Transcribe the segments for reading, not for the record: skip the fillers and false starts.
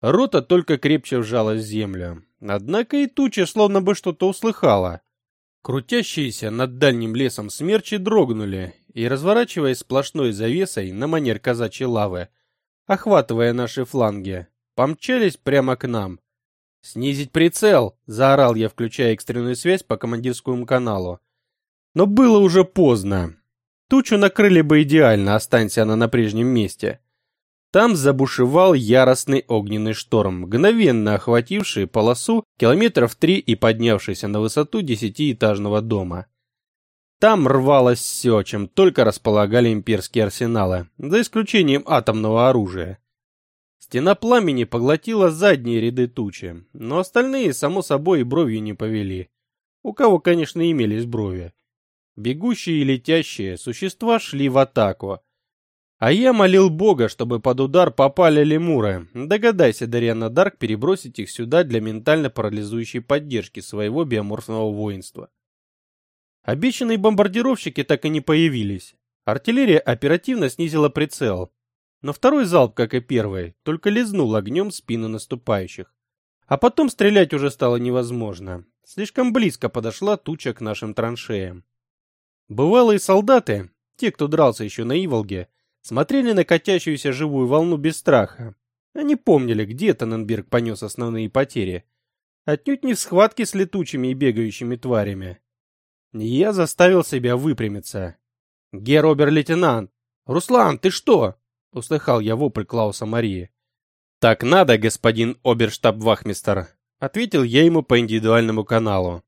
Рота только крепче вжалась в землю. Однако и туча словно бы что-то услыхала. Крутящиеся над дальним лесом смерчи дрогнули и, разворачиваясь сплошной завесой на манер казачьей лавы, охватывая наши фланги, помчались прямо к нам. «Снизить прицел!» — заорал я, включая экстренную связь по командирскому каналу. Но было уже поздно. Тучу накрыли бы идеально, останься она на прежнем месте. Там забушевал яростный огненный шторм, мгновенно охвативший полосу километров 3 и поднявшийся на высоту 10-этажного дома. Там рвалось все, чем только располагали имперские арсеналы, за исключением атомного оружия. Стена пламени поглотила задние ряды тучи, но остальные, само собой, и бровью не повели. У кого, конечно, имелись брови. Бегущие и летящие существа шли в атаку. А я молил Бога, чтобы под удар попали лемуры. Догадайся, Дариана Дарк, перебросить их сюда для ментально-парализующей поддержки своего биоморфного воинства. Обещанные бомбардировщики так и не появились. Артиллерия оперативно снизила прицел. Но второй залп, как и первый, только лизнул огнем спину наступающих. А потом стрелять уже стало невозможно. Слишком близко подошла туча к нашим траншеям. Бывалые солдаты, те, кто дрался еще на Иволге, смотрели на катящуюся живую волну без страха. Они помнили, где Танненберг понес основные потери. Отнюдь не в схватке с летучими и бегающими тварями. Я заставил себя выпрямиться. «Герр обер-лейтенант! Руслан, ты что?» — услыхал я вопль Клауса Марии. «Так надо, господин оберштаб-вахмистер», — ответил я ему по индивидуальному каналу.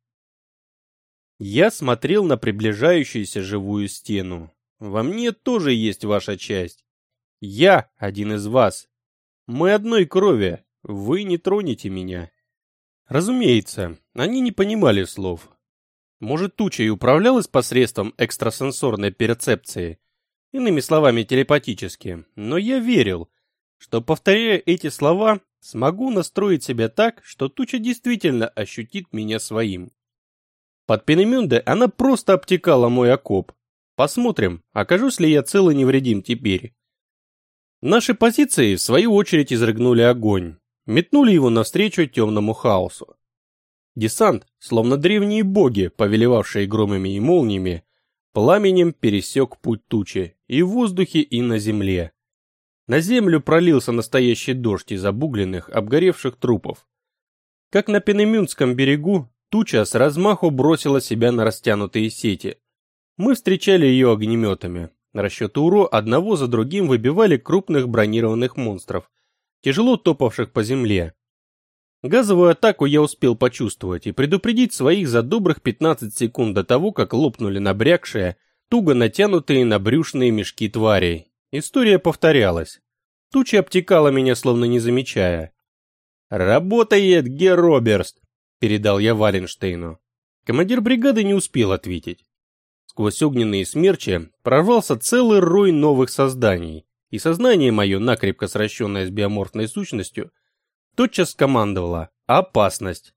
Я смотрел на приближающуюся живую стену. Во мне тоже есть ваша часть. Я один из вас. Мы одной крови. Вы не тронете меня. Разумеется, они не понимали слов. Может, туча и управлялась посредством экстрасенсорной перцепции, иными словами телепатически, но я верил, что, повторяя эти слова, смогу настроить себя так, что туча действительно ощутит меня своим. Под Пенемюнде она просто обтекала мой окоп. Посмотрим, окажусь ли я цел и невредим теперь. Наши позиции, в свою очередь, изрыгнули огонь. Метнули его навстречу темному хаосу. Десант, словно древние боги, повелевавшие громами и молниями, пламенем пересек путь тучи и в воздухе, и на земле. На землю пролился настоящий дождь из обугленных, обгоревших трупов. Как на Пенемюндском берегу, туча с размаху бросила себя на растянутые сети. Мы встречали ее огнеметами. Расчеты УРО одного за другим выбивали крупных бронированных монстров, тяжело топавших по земле. Газовую атаку я успел почувствовать и предупредить своих за добрых 15 секунд до того, как лопнули набрякшие, туго натянутые набрюшные мешки тварей. История повторялась. Туча обтекала меня, словно не замечая. «Работает, герр Оберст!» — передал я Валенштейну. Командир бригады не успел ответить. Сквозь огненные смерчи прорвался целый рой новых созданий, и сознание мое, накрепко сращенное с биоморфной сущностью, тотчас скомандовало «Опасность!».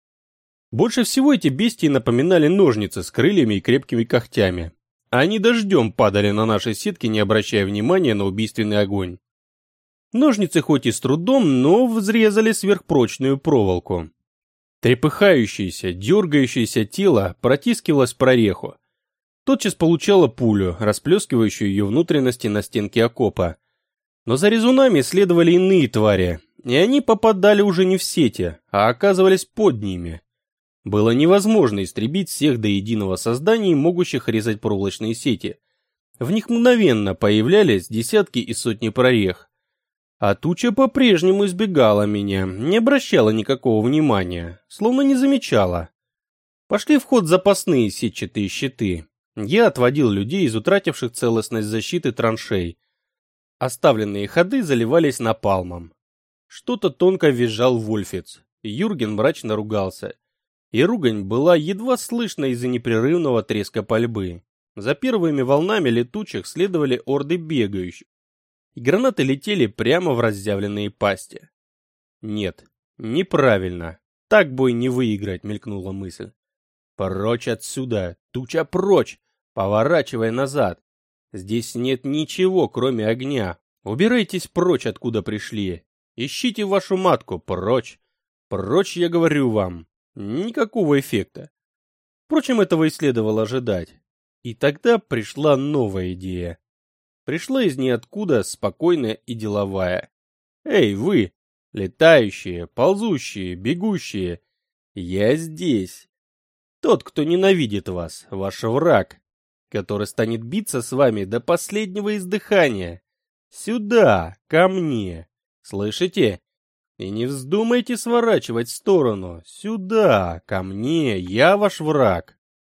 Больше всего эти бестии напоминали ножницы с крыльями и крепкими когтями. Они дождем падали на наши сетки, не обращая внимания на убийственный огонь. Ножницы хоть и с трудом, но взрезали сверхпрочную проволоку. Трепыхающееся, дергающееся тело протискивалось в прореху. Тотчас получало пулю, расплескивающую ее внутренности на стенке окопа. Но за резунами следовали иные твари, и они попадали уже не в сети, а оказывались под ними. Было невозможно истребить всех до единого созданий, могущих резать проволочные сети. В них мгновенно появлялись десятки и сотни прорех. А туча по-прежнему избегала меня, не обращала никакого внимания, словно не замечала. Пошли в ход запасные сетчатые щиты. Я отводил людей из утративших целостность защиты траншей. Оставленные ходы заливались напалмом. Что-то тонко визжал Вольфиц. Юрген мрачно ругался. И ругань была едва слышна из-за непрерывного треска пальбы. За первыми волнами летучих следовали орды бегающих. И гранаты летели прямо в разъявленные пасти. Нет, неправильно. Так бой не выиграть, мелькнула мысль. Прочь отсюда, туча прочь! Поворачивай назад. Здесь нет ничего, кроме огня. Убирайтесь прочь, откуда пришли. Ищите вашу матку, прочь. Прочь, я говорю вам. Никакого эффекта. Впрочем, этого и следовало ожидать. И тогда пришла новая идея. Пришла из ниоткуда спокойная и деловая. Эй, вы, летающие, ползущие, бегущие, я здесь. Тот, кто ненавидит вас, ваш враг, который станет биться с вами до последнего издыхания. Сюда, ко мне. Слышите? И не вздумайте сворачивать в сторону. Сюда, ко мне, я ваш враг.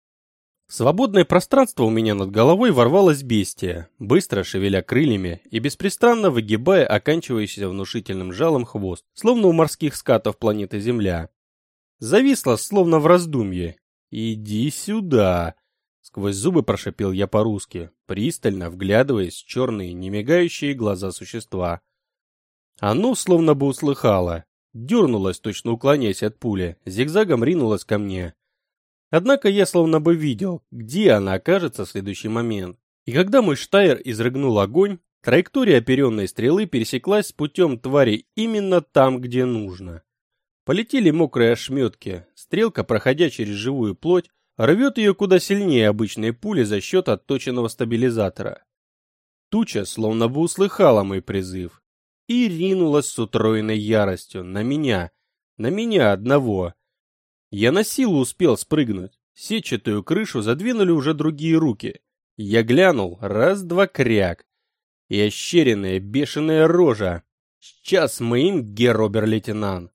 В свободное пространство у меня над головой ворвалось бестия, быстро шевеля крыльями и беспрестанно выгибая оканчивающийся внушительным жалом хвост, словно у морских скатов планеты Земля. Зависла, словно в раздумье. «Иди сюда!» — сквозь зубы прошипел я по-русски, пристально вглядываясь в черные, немигающие глаза существа. Оно словно бы услыхало, дернулось, точно уклоняясь от пули, зигзагом ринулось ко мне. Однако я словно бы видел, где она окажется в следующий момент. И когда мой штайр изрыгнул огонь, траектория оперенной стрелы пересеклась с путем твари именно там, где нужно. Полетели мокрые ошметки, стрелка, проходя через живую плоть, рвет ее куда сильнее обычной пули за счет отточенного стабилизатора. Туча словно бы услыхала мой призыв и ринулась с утроенной яростью на меня одного. Я на силу успел спрыгнуть, сетчатую крышу задвинули уже другие руки. Я глянул, раз-два кряк, и ощеренная бешеная рожа. Сейчас мы им, герр-обер-лейтенант.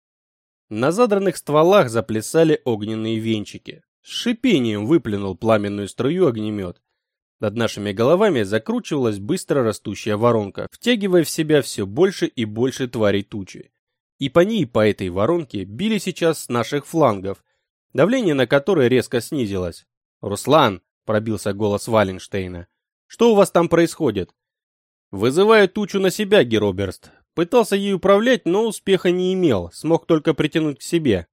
На задранных стволах заплясали огненные венчики. С шипением выплюнул пламенную струю огнемет. Над нашими головами закручивалась быстро растущая воронка, втягивая в себя все больше и больше тварей тучи. И по ней, по этой воронке, били сейчас с наших флангов, давление на которое резко снизилось. «Руслан!» — пробился голос Валенштейна. «Что у вас там происходит?» «Вызываю тучу на себя, Героберст. Пытался ей управлять, но успеха не имел, смог только притянуть к себе.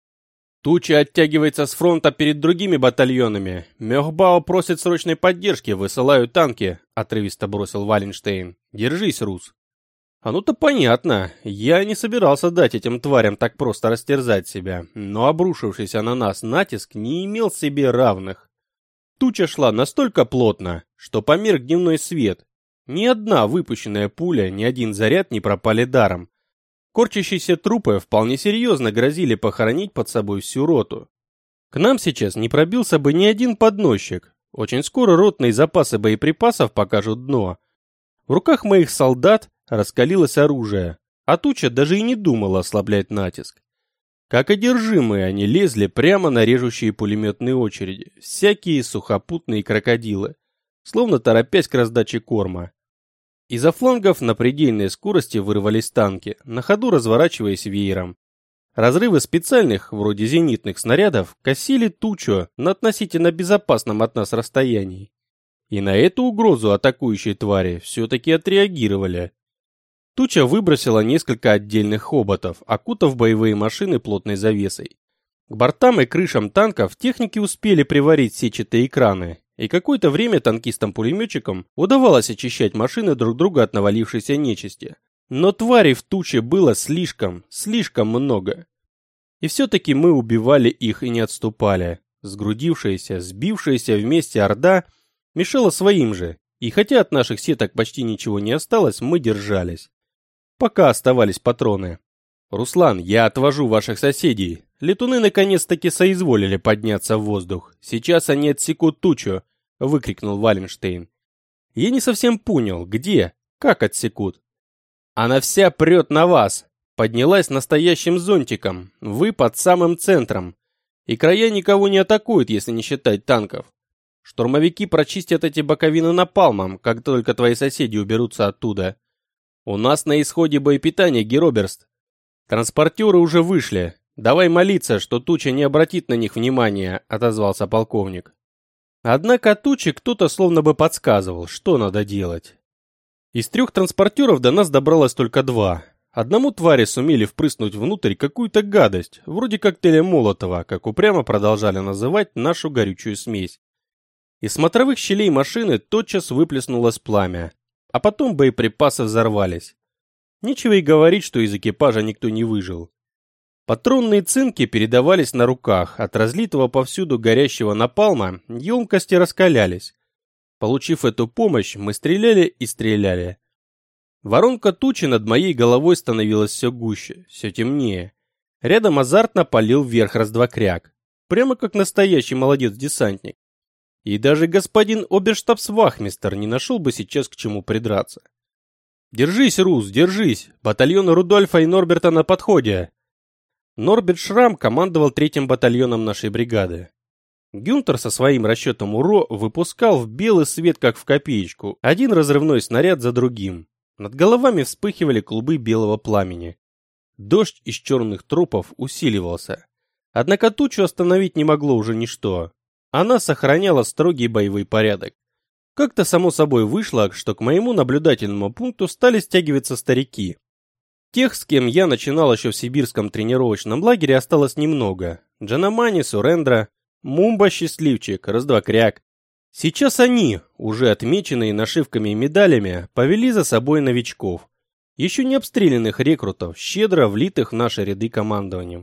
Туча оттягивается с фронта перед другими батальонами. Мёхбау просит срочной поддержки, высылаю танки», — отрывисто бросил Валенштейн. «Держись, Рус». «Ну-то понятно. Я не собирался дать этим тварям так просто растерзать себя, но обрушившийся на нас натиск не имел себе равных. Туча шла настолько плотно, что померк дневной свет. Ни одна выпущенная пуля, ни один заряд не пропали даром. Корчащиеся трупы вполне серьезно грозили похоронить под собой всю роту. К нам сейчас не пробился бы ни один подносчик. Очень скоро ротные запасы боеприпасов покажут дно. В руках моих солдат раскалилось оружие, а туча даже и не думала ослаблять натиск. Как одержимые они лезли прямо на режущие пулеметные очереди, всякие сухопутные крокодилы, словно торопясь к раздаче корма. Из-за флангов на предельной скорости вырвались танки, на ходу разворачиваясь веером. Разрывы специальных, вроде зенитных снарядов, косили тучу на относительно безопасном от нас расстоянии. И на эту угрозу атакующие твари все-таки отреагировали. Туча выбросила несколько отдельных хоботов, окутав боевые машины плотной завесой. К бортам и крышам танков техники успели приварить сетчатые экраны, и какое-то время танкистам-пулеметчикам удавалось очищать машины друг друга от навалившейся нечисти. Но тварей в туче было слишком много. И все-таки мы убивали их и не отступали. Сгрудившаяся, сбившаяся вместе орда мешала своим же, и хотя от наших сеток почти ничего не осталось, мы держались. Пока оставались патроны. «Руслан, я отвожу ваших соседей. Летуны наконец-таки соизволили подняться в воздух. Сейчас они отсекут тучу», — выкрикнул Валенштейн. «Я не совсем понял, где, как отсекут?» «Она вся прет на вас. Поднялась настоящим зонтиком. Вы под самым центром. И края никого не атакуют, если не считать танков. Штурмовики прочистят эти боковины напалмом, как только твои соседи уберутся оттуда. У нас на исходе боепитания, Героберст. Транспортеры уже вышли. Давай молиться, что туча не обратит на них внимания», — отозвался полковник. Однако туче кто-то словно бы подсказывал, что надо делать. Из 3 транспортеров до нас добралось только 2. Одному твари сумели впрыснуть внутрь какую-то гадость, вроде коктейля Молотова, как упрямо продолжали называть нашу горючую смесь. Из смотровых щелей машины тотчас выплеснулось пламя, а потом боеприпасы взорвались. Нечего и говорить, что из экипажа никто не выжил. Патронные цинки передавались на руках, от разлитого повсюду горящего напалма емкости раскалялись. Получив эту помощь, мы стреляли и стреляли. Воронка тучи над моей головой становилась все гуще, все темнее. Рядом азартно палил вверх раздвокряк, прямо как настоящий молодец-десантник. И даже господин оберштабсвахмистер не нашел бы сейчас к чему придраться. «Держись, Рус, держись! Батальон Рудольфа и Норберта на подходе!» Норберт Шрам командовал 3-м батальоном нашей бригады. Гюнтер со своим расчетом УРО выпускал в белый свет, как в копеечку, один разрывной снаряд за другим. Над головами вспыхивали клубы белого пламени. Дождь из черных трупов усиливался. Однако тучу остановить не могло уже ничто. Она сохраняла строгий боевой порядок. Как-то само собой вышло, что к моему наблюдательному пункту стали стягиваться старики. Тех, с кем я начинал еще в сибирском тренировочном лагере, осталось немного. Джанамани, Сурендра, Мумба, Счастливчик, Раздвокряк. Сейчас они, уже отмеченные нашивками и медалями, повели за собой новичков, еще не обстрелянных рекрутов, щедро влитых в наши ряды командованием.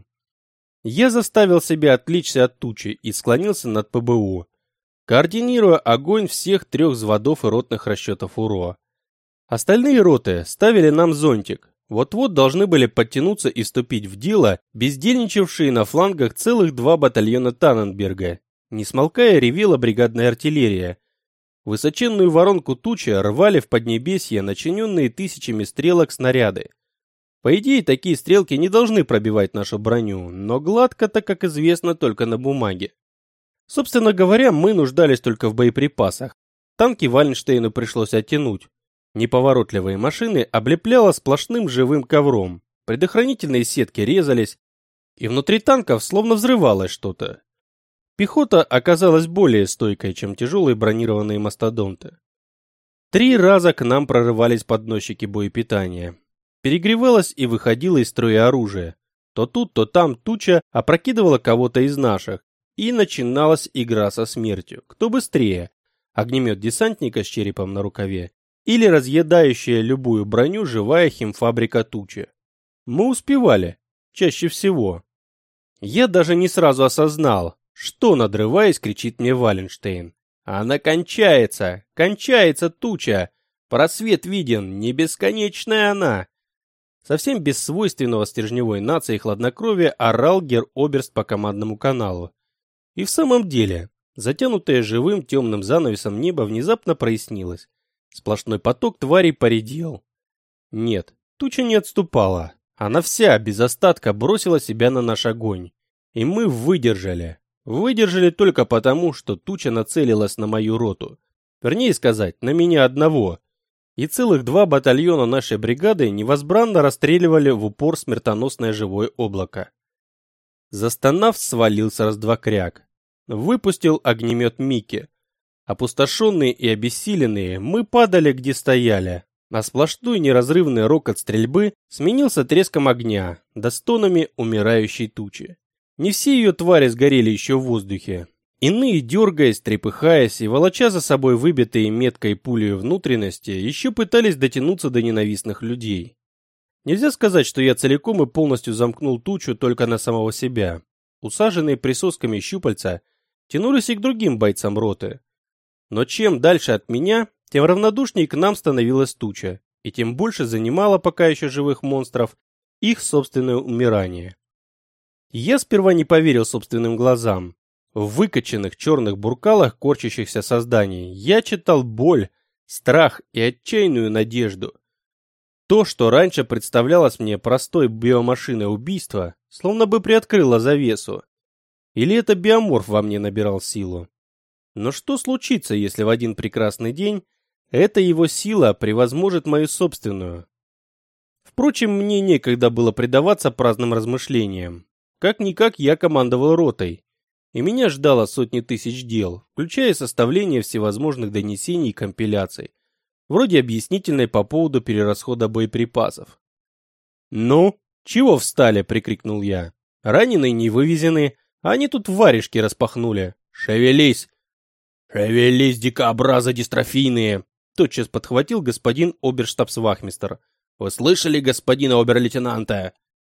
Я заставил себя отвлечься от тучи и склонился над ПБУ, координируя огонь всех 3 взводов и ротных расчетов УРО. Остальные роты ставили нам зонтик. Вот-вот должны были подтянуться и вступить в дело бездельничавшие на флангах целых 2 батальона Танненберга. Не смолкая ревела бригадная артиллерия. Высоченную воронку тучи рвали в поднебесье начиненные тысячами стрелок снаряды. По идее, такие стрелки не должны пробивать нашу броню, но гладко-то, как известно, только на бумаге. Собственно говоря, мы нуждались только в боеприпасах. Танки Валенштейну пришлось оттянуть. Неповоротливые машины облепляло сплошным живым ковром, предохранительные сетки резались, и внутри танков словно взрывалось что-то. Пехота оказалась более стойкой, чем тяжелые бронированные мастодонты. 3 раза к нам прорывались подносчики боепитания. Перегревалось и выходило из строя оружие. То тут, то там туча опрокидывала кого-то из наших, и начиналась игра со смертью. Кто быстрее? Огнемет десантника с черепом на рукаве или разъедающая любую броню живая химфабрика тучи. Мы успевали, чаще всего. Я даже не сразу осознал, что, надрываясь, кричит мне Валенштейн. Она кончается, кончается туча, просвет виден, не бесконечная она. Совсем без свойственного стержневой нации хладнокровия орал гер-оберст по командному каналу. И в самом деле, затянутое живым темным занавесом небо внезапно прояснилось. Сплошной поток тварей поредел. Нет, туча не отступала. Она вся, без остатка, бросила себя на наш огонь. И мы выдержали. Выдержали только потому, что туча нацелилась на мою роту. Вернее сказать, на меня одного. И целых 2 батальона нашей бригады невозбранно расстреливали в упор смертоносное живое облако. Застонав, свалился Раздвокряк. Выпустил огнемет Микки. Опустошенные и обессиленные, мы падали, где стояли, а сплошной неразрывный рокот стрельбы сменился треском огня, да стонами умирающей тучи. Не все ее твари сгорели еще в воздухе. Иные, дергаясь, трепыхаясь и волоча за собой выбитые меткой пулей внутренности, еще пытались дотянуться до ненавистных людей. Нельзя сказать, что я целиком и полностью замкнул тучу только на самого себя. Усаженные присосками щупальца тянулись и к другим бойцам роты. Но чем дальше от меня, тем равнодушнее к нам становилась туча, и тем больше занимала пока еще живых монстров их собственное умирание. Я сперва не поверил собственным глазам. В выкоченных черных буркалах корчащихся созданий я читал боль, страх и отчаянную надежду. То, что раньше представлялось мне простой биомашиной убийства, словно бы приоткрыло завесу. Или это биоморф во мне набирал силу? Но что случится, если в один прекрасный день эта его сила превозможет мою собственную? Впрочем, мне некогда было предаваться праздным размышлениям. Как-никак я командовал ротой, и меня ждало сотни тысяч дел, включая составление всевозможных донесений и компиляций, вроде объяснительной по поводу перерасхода боеприпасов. «Ну, чего встали?» — прикрикнул я. «Раненые не вывезены, а они тут варежки распахнули. Шевелись!» «Шевелись, дикообразы дистрофийные!» — тотчас подхватил господин оберштабсвахмистер. Вы слышали, господина обер-лейтенанта?